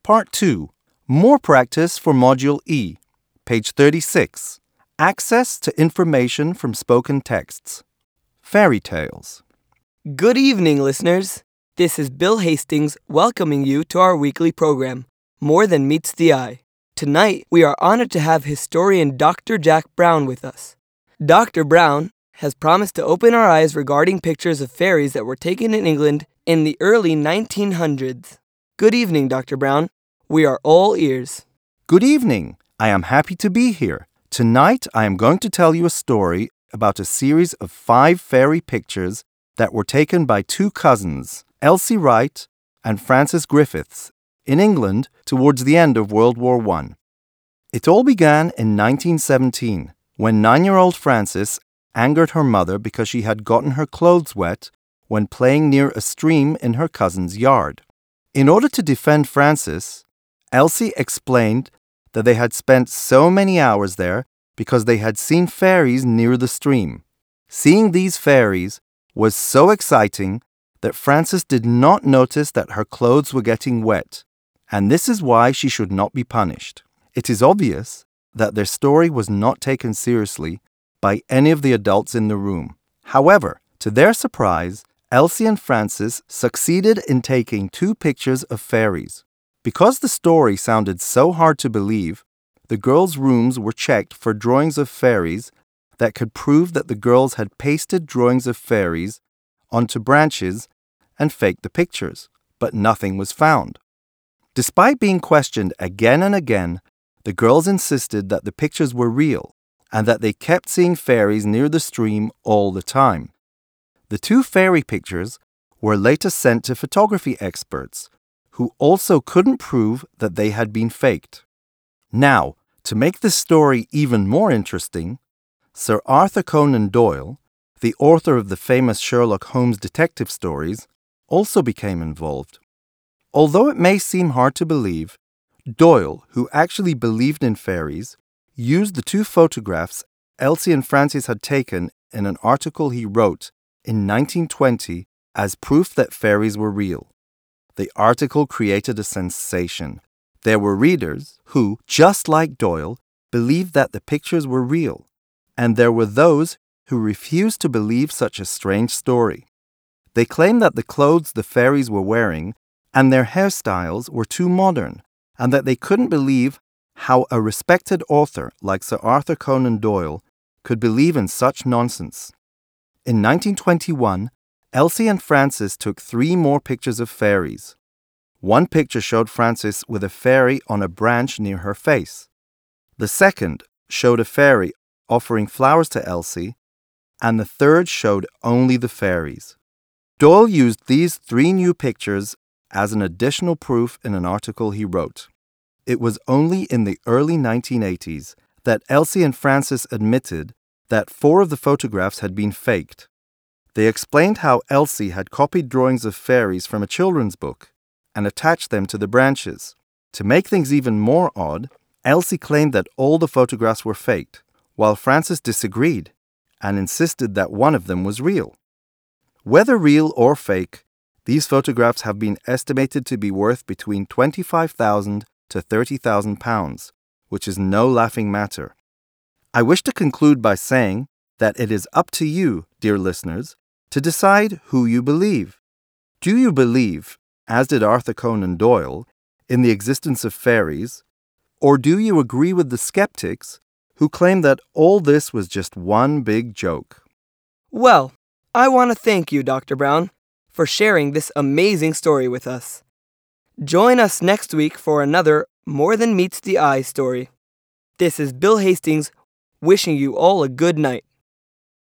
Part 2. More practice for Module E. Page 36. Access to information from spoken texts. Fairy tales. Good evening, listeners. This is Bill Hastings welcoming you to our weekly program, More Than Meets the Eye. Tonight, we are honored to have historian Dr. Jack Brown with us. Dr. Brown has promised to open our eyes regarding pictures of fairies that were taken in England in the early 1900s. Good evening, Dr. Brown. We are all ears. Good evening. I am happy to be here. Tonight, I am going to tell you a story about a series of 5 fairy pictures that were taken by 2 cousins, Elsie Wright and Frances Griffiths, in England towards the end of World War I. It all began in 1917, when 9-year-old Frances angered her mother because she had gotten her clothes wet when playing near a stream in her cousin's yard. In order to defend Frances, Elsie explained that they had spent so many hours there because they had seen fairies near the stream. Seeing these fairies was so exciting that Frances did not notice that her clothes were getting wet, and this is why she should not be punished. It is obvious that their story was not taken seriously by any of the adults in the room. However, to their surprise, Elsie and Frances succeeded in taking 2 pictures of fairies. Because the story sounded so hard to believe, the girls' rooms were checked for drawings of fairies that could prove that the girls had pasted drawings of fairies onto branches and faked the pictures, but nothing was found. Despite being questioned again and again, the girls insisted that the pictures were real and that they kept seeing fairies near the stream all the time. The 2 fairy pictures were later sent to photography experts, who also couldn't prove that they had been faked. Now, to make this story even more interesting, Sir Arthur Conan Doyle, the author of the famous Sherlock Holmes detective stories, also became involved. Although it may seem hard to believe, Doyle, who actually believed in fairies, used the 2 photographs Elsie and Frances had taken in an article he wrote in 1920 as proof that fairies were real. The article created a sensation. There were readers who, just like Doyle, believed that the pictures were real, and there were those who refused to believe such a strange story. They claimed that the clothes the fairies were wearing and their hairstyles were too modern, and that they couldn't believe how a respected author like Sir Arthur Conan Doyle could believe in such nonsense. In 1921, Elsie and Frances took 3 more pictures of fairies. One picture showed Frances with a fairy on a branch near her face. The second showed a fairy offering flowers to Elsie, and the third showed only the fairies. Doyle used these 3 new pictures as an additional proof in an article he wrote. It was only in the early 1980s that Elsie and Frances admitted that 4 of the photographs had been faked. They explained how Elsie had copied drawings of fairies from a children's book and attached them to the branches. To make things even more odd, Elsie claimed that all the photographs were faked, while Frances disagreed and insisted that one of them was real. Whether real or fake, these photographs have been estimated to be worth between £25,000 to £30,000, which is no laughing matter. I wish to conclude by saying that it is up to you, dear listeners, to decide who you believe. Do you believe, as did Arthur Conan Doyle, in the existence of fairies, or do you agree with the skeptics who claim that all this was just one big joke? Well, I want to thank you, Dr. Brown, for sharing this amazing story with us. Join us next week for another More Than Meets the Eye story. This is Bill Hastings wishing you all a good night.